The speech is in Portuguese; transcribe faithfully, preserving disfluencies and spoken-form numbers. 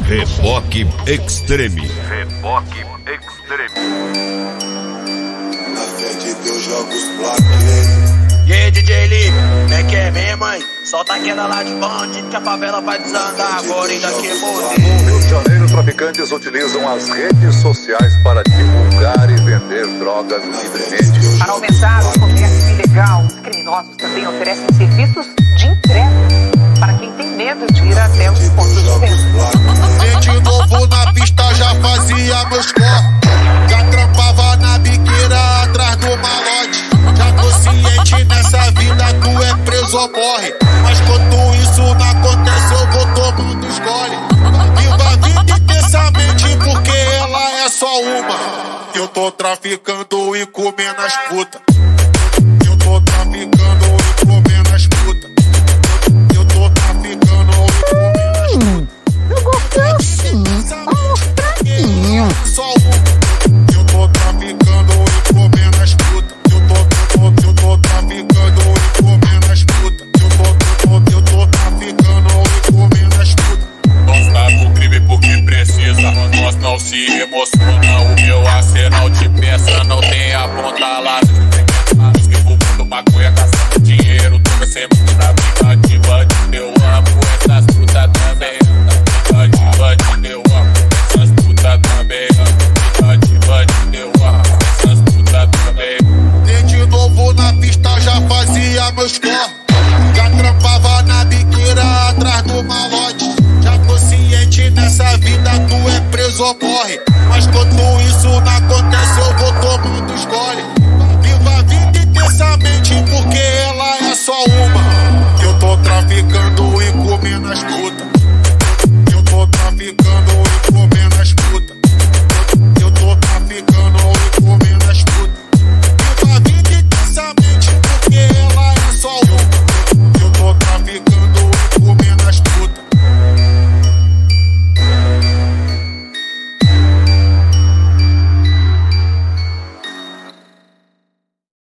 Reboque Extreme. Reboque Extreme. Na fé de Deus joga os plaquês. E aí, D J Lee, é que é mesmo, hein? Solta aquela lá de bandido que a favela vai desandar agora e daqui é morrer. No Rio de Janeiro, traficantes utilizam as redes sociais para divulgar e vender drogas livremente. Para aumentar o comércio ilegal, os criminosos também oferecem serviços de entrega para quem tem medo de ir até os pontos de venda. De novo na pista já fazia meus corres, já trampava na biqueira atrás do malote. Já tô ciente nessa vida, tu é preso ou morre. Mas quando isso não acontece, eu vou tomando escolhe. Viva a vida intensamente, porque ela é só uma. Eu tô traficando e comendo as putas. Eu tô traficando e comendo as putas. Eu tô traficando e comendo as putas. Eu gostei assim, vamos fraquinho. Só uma. Eu tô traficando e comendo as putas. Eu tô, eu tô, eu tô traficando e comendo as putas. Eu tô, eu tô, eu tô traficando e comendo as putas. Nós tá no crime porque precisa, nós não se emociona. O meu arsenal de peça não tem a ponta lá. Os que fumando maconha, caçando dinheiro, toda semana briga de bandido. Eu amo essas putas também. De bandido, eu amo essas putas também. De bandido, eu amo essas putas também. E de novo na pista já fazia meus corres, já trampava na biqueira atrás do malote. Já tô ciente nessa vida, tu é preso ou morre. Mas quando isso não